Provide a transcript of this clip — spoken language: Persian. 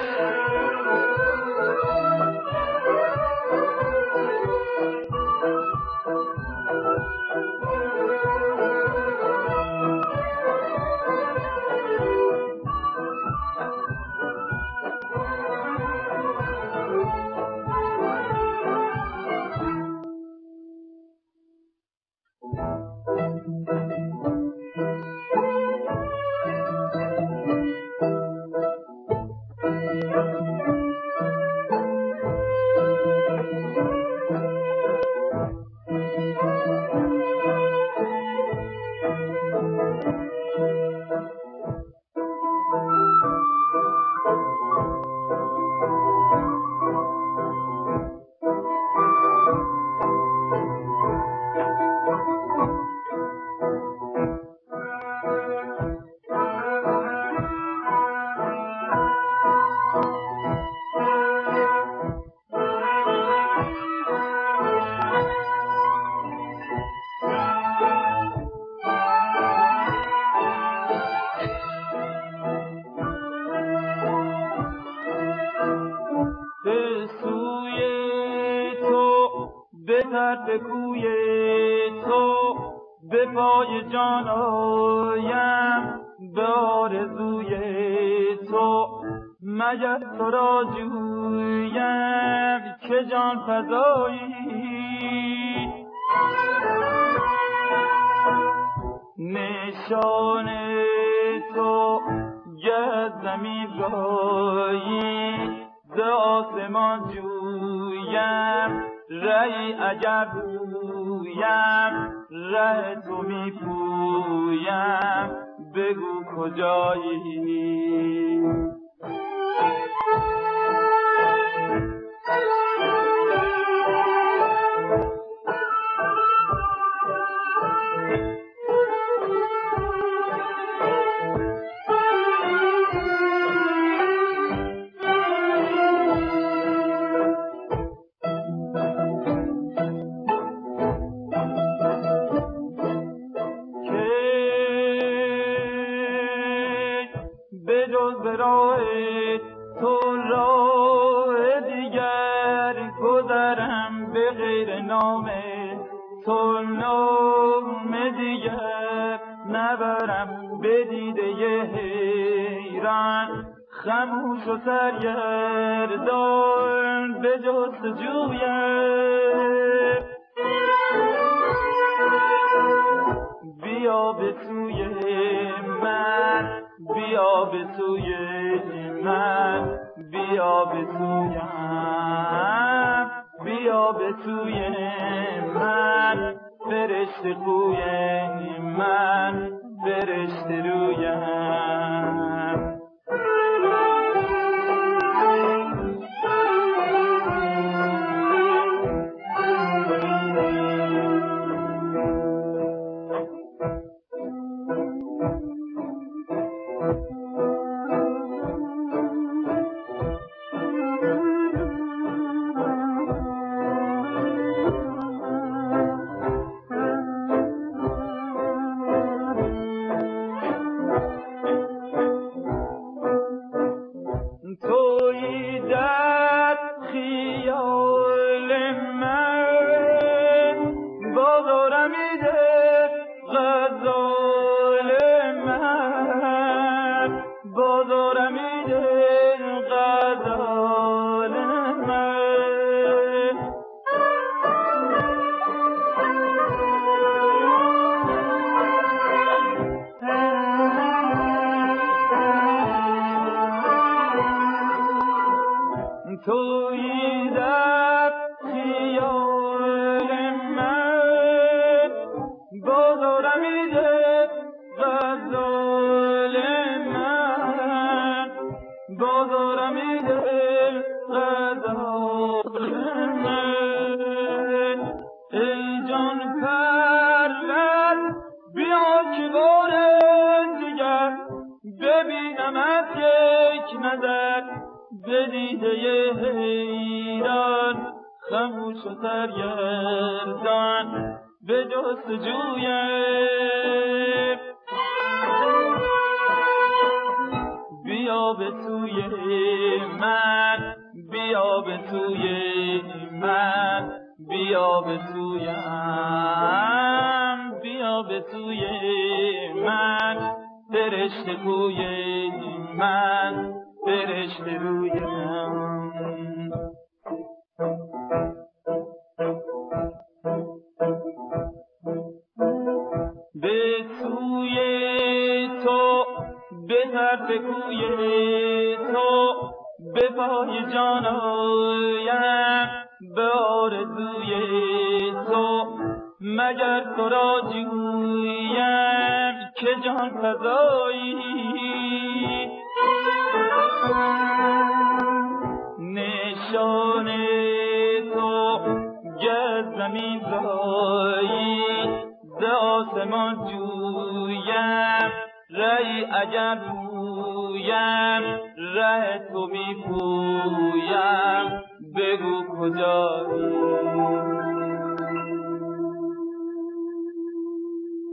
به کوی تو به پای جان آیم، به آرزوی تو مگر تو را جویم که جان فزایی. نشان تو گه زمین رایی ز آسمان جویم، رهی عجب گویم ره تو می پویم، بگو کجایی. خموش و سرگردان به جستجویم، بیا به سوی من، بیا به سوی من، بیا به سویم، بیا به سوی من، فرشته خوی من، فرشته رویم. خموش و سرگردان به جستجویم، بیا بیا به سوی من، بیا به سوی من، بیا به سویم، بیا به سوی من، فرشته کوی من، فرشته روی من. به سوی تو، به طرف کوی تو، به پای جان آیم، به آرزوی تو، مگر تو را جویم که جان فزایی. نشان تو گر زمین زایی، ز آسمان جویم، ری اگر پویم، ره تو می پویم، بگو کجایی.